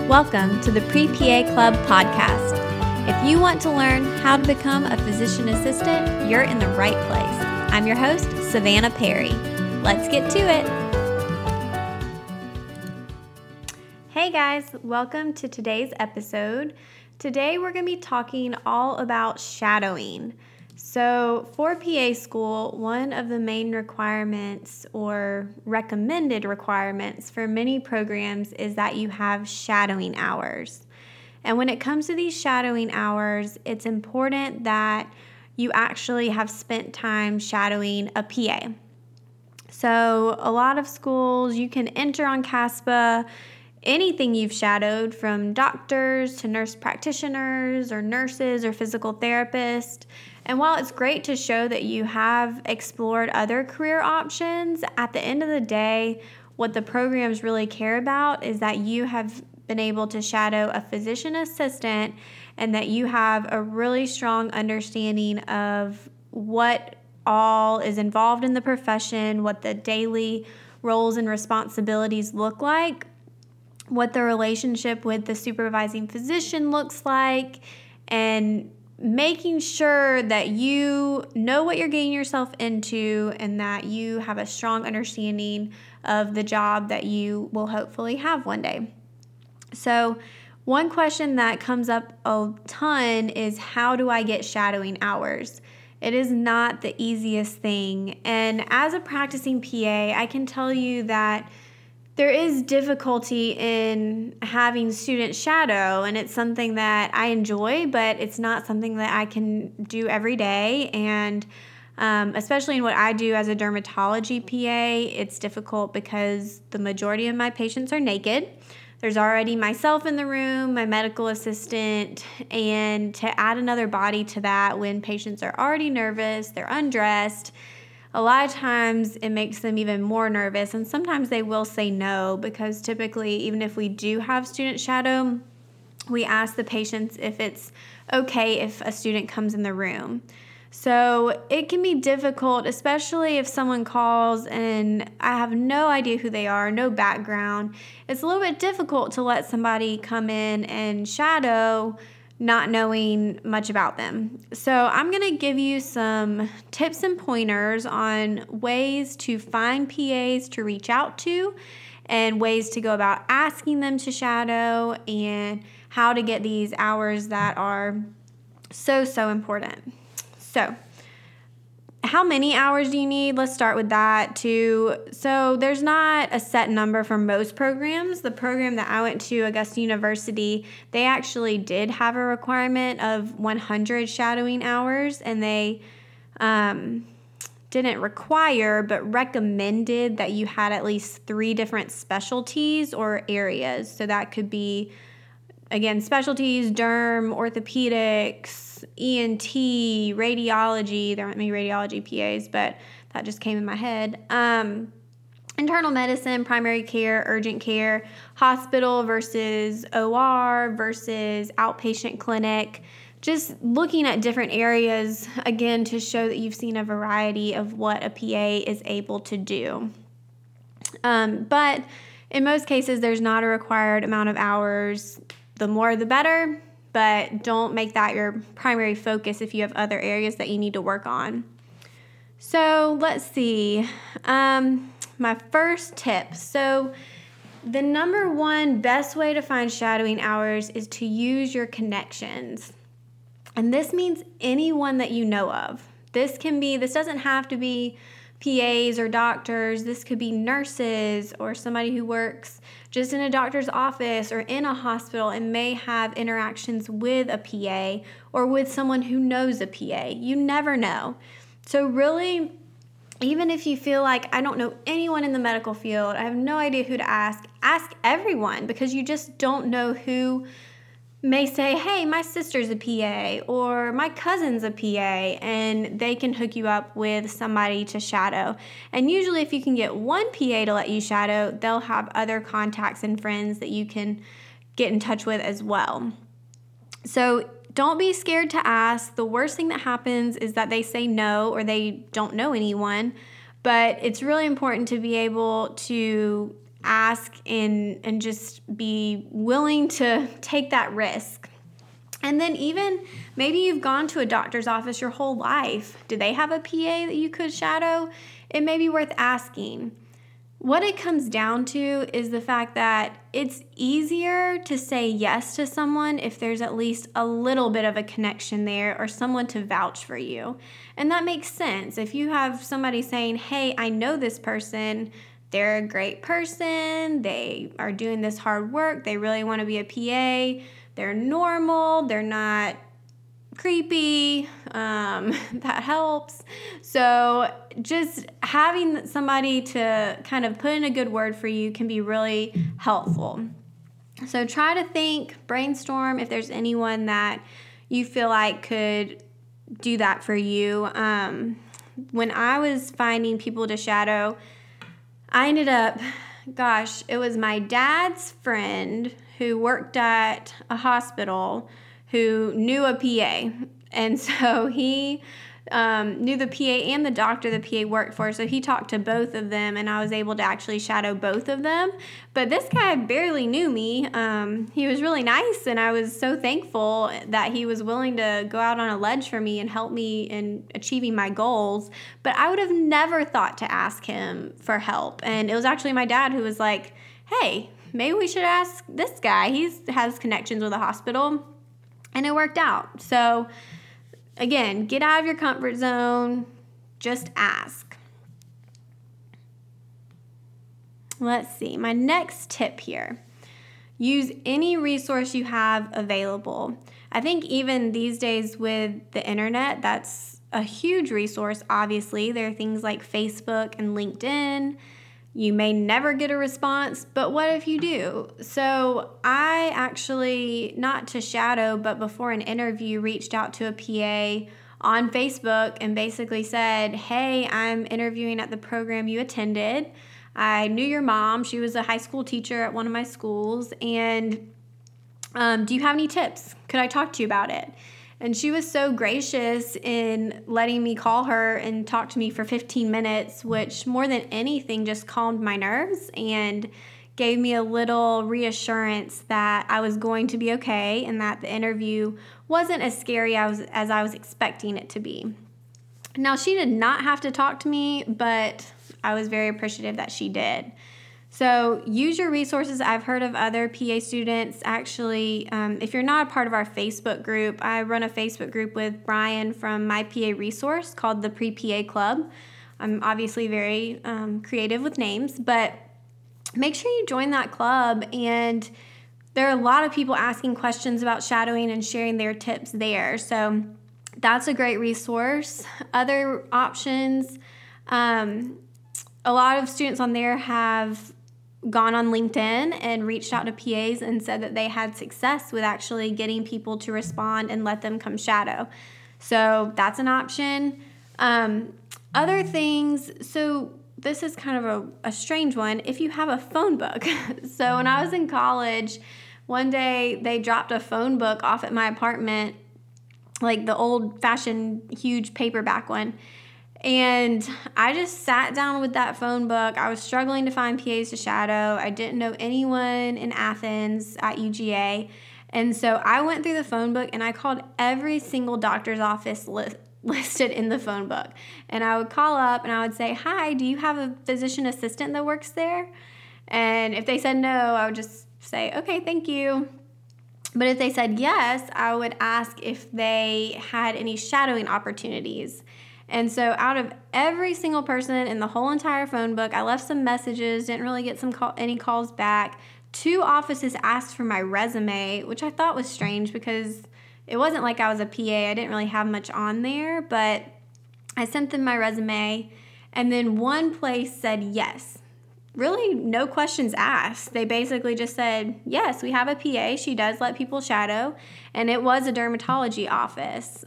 Welcome to the Pre-PA Club podcast. If you want to learn how to become a physician assistant, you're in the right place. I'm your host, Savannah Perry. Let's get to it. Hey guys, welcome to today's episode. Today we're going to be talking all about shadowing. So for PA school, one of the main requirements or recommended requirements for many programs is that you have shadowing hours. And when it comes to these shadowing hours, it's important that you actually have spent time shadowing a PA. So a lot of schools, you can enter on CASPA anything you've shadowed, from doctors to nurse practitioners or nurses or physical therapists. And while it's great to show that you have explored other career options, at the end of the day, what the programs really care about is that you have been able to shadow a physician assistant and that you have a really strong understanding of what all is involved in the profession, what the daily roles and responsibilities look like, what the relationship with the supervising physician looks like, and making sure that you know what you're getting yourself into and that you have a strong understanding of the job that you will hopefully have one day. So one question that comes up a ton is, how do I get shadowing hours? It is not the easiest thing. And as a practicing PA, I can tell you that there is difficulty in having students shadow, and it's something that I enjoy, but it's not something that I can do every day. And especially in what I do as a dermatology PA, it's difficult because the majority of my patients are naked. There's already myself in the room, my medical assistant, and to add another body to that when patients are already nervous, they're undressed, a lot of times it makes them even more nervous, and sometimes they will say no, because typically, even if we do have student shadow, we ask the patients if it's okay if a student comes in the room. So it can be difficult, especially if someone calls and I have no idea who they are, no background. It's a little bit difficult to let somebody come in and shadow not knowing much about them. So I'm going to give you some tips and pointers on ways to find PAs to reach out to and ways to go about asking them to shadow and how to get these hours that are so important. So how many hours do you need? Let's start with that too. So there's not a set number for most programs. The program that I went to, Augusta University, they actually did have a requirement of 100 shadowing hours, and they didn't require but recommended that you had at least 3 different specialties or areas. So that could be, again, specialties: derm, orthopedics, ENT, radiology. There aren't many radiology PAs, but that just came in my head. Internal medicine, primary care, urgent care, hospital versus OR versus outpatient clinic. Just looking at different areas, again, to show that you've seen a variety of what a PA is able to do. But in most cases, there's not a required amount of hours. The more, the better, but don't make that your primary focus if you have other areas that you need to work on. So let's see. My first tip. So the number one best way to find shadowing hours is to use your connections. And this means anyone that you know of. This doesn't have to be PAs or doctors. This could be nurses or somebody who works just in a doctor's office or in a hospital and may have interactions with a PA or with someone who knows a PA. You never know. So really, even if you feel like, I don't know anyone in the medical field, I have no idea who to ask everyone, because you just don't know who may say, hey, my sister's a PA or my cousin's a PA, and they can hook you up with somebody to shadow. And usually if you can get one PA to let you shadow, they'll have other contacts and friends that you can get in touch with as well. So don't be scared to ask. The worst thing that happens is that they say no or they don't know anyone, but it's really important to be able to ask and just be willing to take that risk. And then even maybe you've gone to a doctor's office your whole life. Do they have a PA that you could shadow? It may be worth asking. What it comes down to is the fact that it's easier to say yes to someone if there's at least a little bit of a connection there or someone to vouch for you. And that makes sense. If you have somebody saying, hey, I know this person, they're a great person, they are doing this hard work, they really want to be a PA, they're normal, they're not creepy, that helps. So just having somebody to kind of put in a good word for you can be really helpful. So try to think, brainstorm if there's anyone that you feel like could do that for you. When I was finding people to shadow, I ended up, it was my dad's friend who worked at a hospital who knew a PA. And so he knew the PA and the doctor the PA worked for. So he talked to both of them, and I was able to actually shadow both of them. But this guy barely knew me. He was really nice, and I was so thankful that he was willing to go out on a ledge for me and help me in achieving my goals. But I would have never thought to ask him for help. And it was actually my dad who was like, hey, maybe we should ask this guy. He has connections with a hospital. And it worked out. So, again, get out of your comfort zone. Just ask. Let's see. My next tip here. Use any resource you have available. I think even these days with the internet, that's a huge resource, obviously. There are things like Facebook and LinkedIn. You may never get a response, but what if you do? So I actually, not to shadow, but before an interview, reached out to a PA on Facebook and basically said, hey, I'm interviewing at the program you attended. I knew your mom. She was a high school teacher at one of my schools. And do you have any tips? Could I talk to you about it? And she was so gracious in letting me call her and talk to me for 15 minutes, which more than anything just calmed my nerves and gave me a little reassurance that I was going to be okay and that the interview wasn't as scary as I was expecting it to be. Now, she did not have to talk to me, but I was very appreciative that she did. So use your resources. I've heard of other PA students. Actually, if you're not a part of our Facebook group, I run a Facebook group with Brian from My PA Resource called the Pre-PA Club. I'm obviously very creative with names, but make sure you join that club. And there are a lot of people asking questions about shadowing and sharing their tips there. So that's a great resource. Other options, a lot of students on there have gone on LinkedIn and reached out to PAs and said that they had success with actually getting people to respond and let them come shadow. So that's an option. Other things, so this is kind of a strange one. If you have a phone book. So when I was in college, one day they dropped a phone book off at my apartment, like the old-fashioned huge paperback one. And I just sat down with that phone book. I was struggling to find PAs to shadow. I didn't know anyone in Athens at UGA. And so I went through the phone book and I called every single doctor's office listed in the phone book. And I would call up and I would say, hi, do you have a physician assistant that works there? And if they said no, I would just say, okay, thank you. But if they said yes, I would ask if they had any shadowing opportunities. And so out of every single person in the whole entire phone book, I left some messages, didn't really get any calls back. 2 offices asked for my resume, which I thought was strange because it wasn't like I was a PA. I didn't really have much on there, but I sent them my resume. And then one place said yes. Really no questions asked. They basically just said, yes, we have a PA. She does let people shadow. And it was a dermatology office.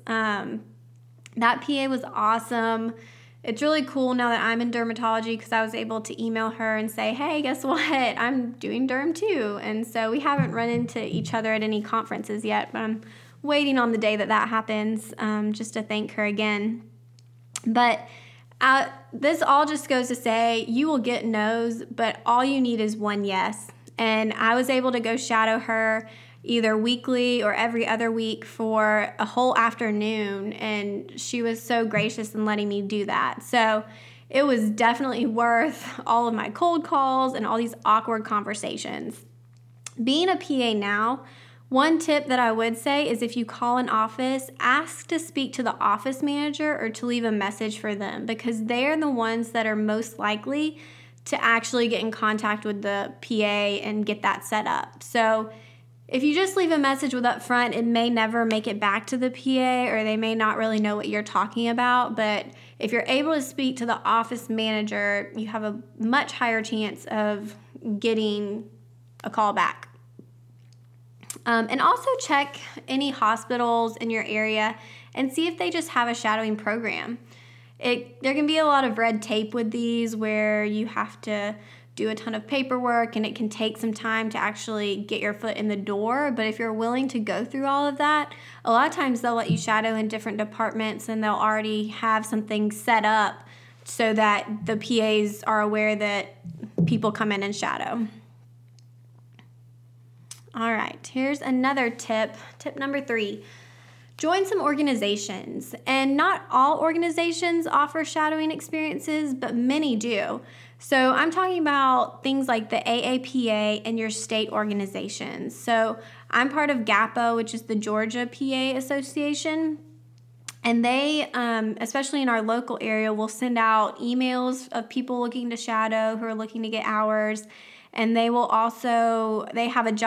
That PA was awesome. It's really cool now that I'm in dermatology because I was able to email her and say, hey, guess what? I'm doing derm too. And so we haven't run into each other at any conferences yet, but I'm waiting on the day that happens just to thank her again. But This all just goes to say you will get no's, but all you need is one yes. And I was able to go shadow her either weekly or every other week for a whole afternoon, and she was so gracious in letting me do that. So it was definitely worth all of my cold calls and all these awkward conversations. Being a PA now, one tip that I would say is if you call an office, ask to speak to the office manager or to leave a message for them, because they're the ones that are most likely to actually get in contact with the PA and get that set up. So if you just leave a message with up front, it may never make it back to the PA, or they may not really know what you're talking about. But if you're able to speak to the office manager, you have a much higher chance of getting a call back. And also check any hospitals in your area and see if they just have a shadowing program. There can be a lot of red tape with these where you have to do a ton of paperwork and it can take some time to actually get your foot in the door. But if you're willing to go through all of that, a lot of times they'll let you shadow in different departments and they'll already have something set up so that the PAs are aware that people come in and shadow. All right, here's another tip. Tip number 3. Join some organizations. And not all organizations offer shadowing experiences, but many do. So I'm talking about things like the AAPA and your state organizations. So I'm part of GAPA, which is the Georgia PA Association. And they, especially in our local area, will send out emails of people looking to shadow who are looking to get hours. And they will also, they have a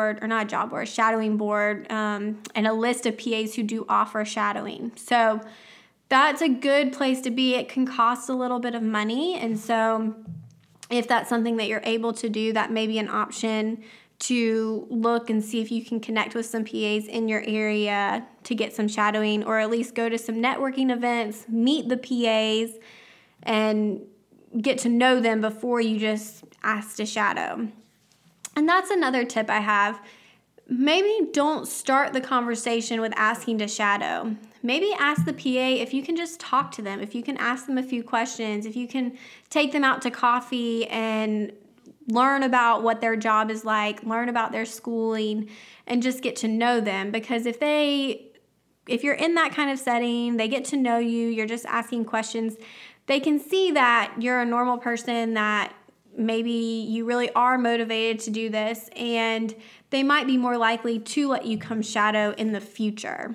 shadowing board, and a list of PAs who do offer shadowing. So that's a good place to be. It can cost a little bit of money. And so if that's something that you're able to do, that may be an option to look and see if you can connect with some PAs in your area to get some shadowing, or at least go to some networking events, meet the PAs, and get to know them before you just ask to shadow. And that's another tip I have. Maybe don't start the conversation with asking to shadow. Maybe ask the PA if you can just talk to them, if you can ask them a few questions, if you can take them out to coffee and learn about what their job is like, learn about their schooling, and just get to know them. Because if you're in that kind of setting, they get to know you, you're just asking questions, they can see that you're a normal person, that maybe you really are motivated to do this, and they might be more likely to let you come shadow in the future.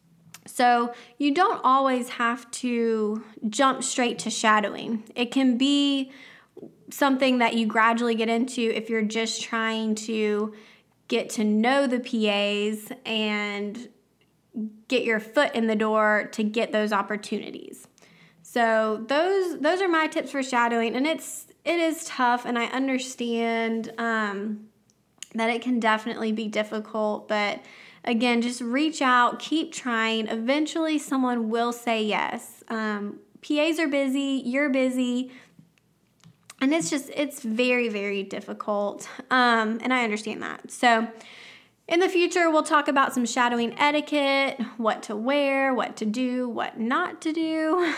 So you don't always have to jump straight to shadowing. It can be something that you gradually get into if you're just trying to get to know the PAs and get your foot in the door to get those opportunities. So those are my tips for shadowing, and it is tough, and I understand that it can definitely be difficult, but again, just reach out, keep trying. Eventually someone will say yes. PAs are busy, you're busy, and it's very, very difficult, and I understand that. So in the future, we'll talk about some shadowing etiquette, what to wear, what to do, what not to do,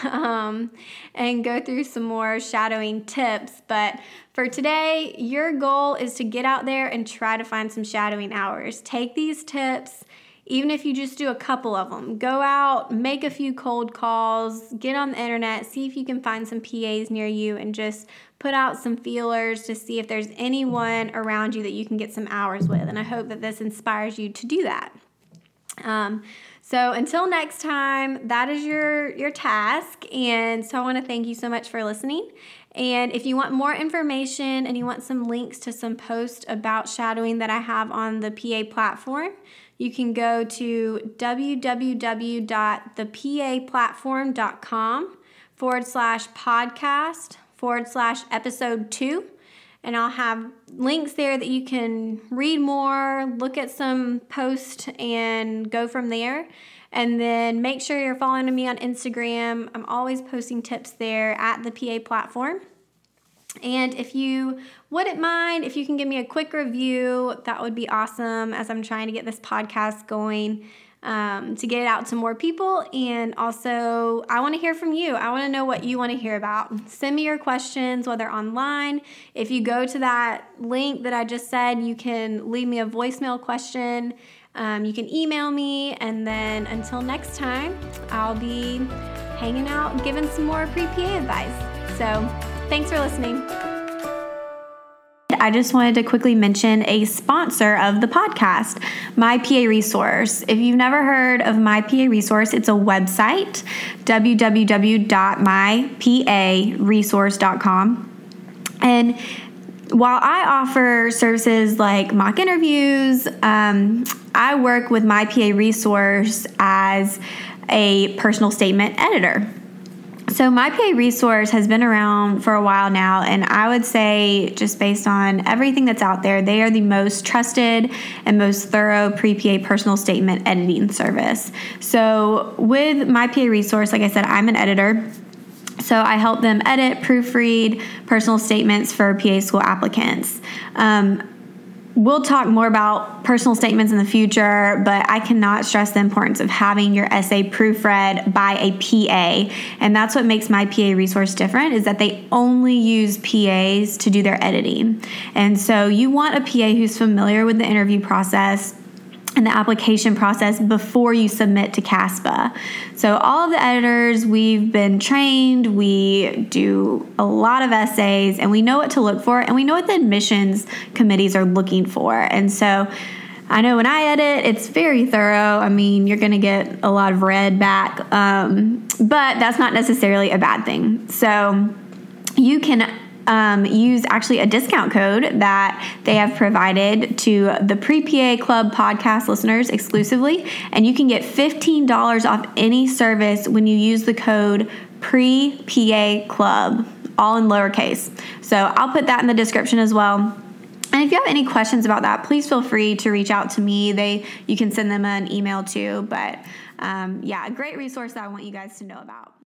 and go through some more shadowing tips. But for today, your goal is to get out there and try to find some shadowing hours. Take these tips, even if you just do a couple of them. Go out, make a few cold calls, get on the internet, see if you can find some PAs near you, and just put out some feelers to see if there's anyone around you that you can get some hours with. And I hope that this inspires you to do that. So until next time, that is your task. And so I want to thank you so much for listening. And if you want more information and you want some links to some posts about shadowing that I have on the PA platform, you can go to www.thepaplatform.com/podcast/episode 2. And I'll have links there that you can read more, look at some posts, and go from there. And then make sure you're following me on Instagram. I'm always posting tips there at the PA platform. And if you wouldn't mind, if you can give me a quick review, that would be awesome, as I'm trying to get this podcast going. to get it out to more people. And also, I want to hear from you. I want to know what you want to hear about. Send me your questions, whether online. If you go to that link that I just said, you can leave me a voicemail question. You can email me. And then until next time, I'll be hanging out, giving some more pre-PA advice. So thanks for listening. I just wanted to quickly mention a sponsor of the podcast, My PA Resource. If you've never heard of My PA Resource, it's a website, www.myparesource.com. And while I offer services like mock interviews, I work with My PA Resource as a personal statement editor. So My PA Resource has been around for a while now, and I would say, just based on everything that's out there, they are the most trusted and most thorough pre-PA personal statement editing service. So with My PA Resource, like I said, I'm an editor. So I help them edit, proofread personal statements for PA school applicants. We'll talk more about personal statements in the future, but I cannot stress the importance of having your essay proofread by a PA. And that's what makes My PA Resource different, is that they only use PAs to do their editing. And so you want a PA who's familiar with the interview process and the application process before you submit to CASPA. So all of the editors, we've been trained, we do a lot of essays, and we know what to look for, and we know what the admissions committees are looking for. And so I know when I edit, it's very thorough. I mean, you're going to get a lot of red back, but that's not necessarily a bad thing. So you can use actually a discount code that they have provided to the Pre-PA Club podcast listeners exclusively, and you can get $15 off any service when you use the code Pre-PA Club, all in lowercase. So I'll put that in the description as well. And if you have any questions about that, please feel free to reach out to me. You can send them an email too. But a great resource that I want you guys to know about.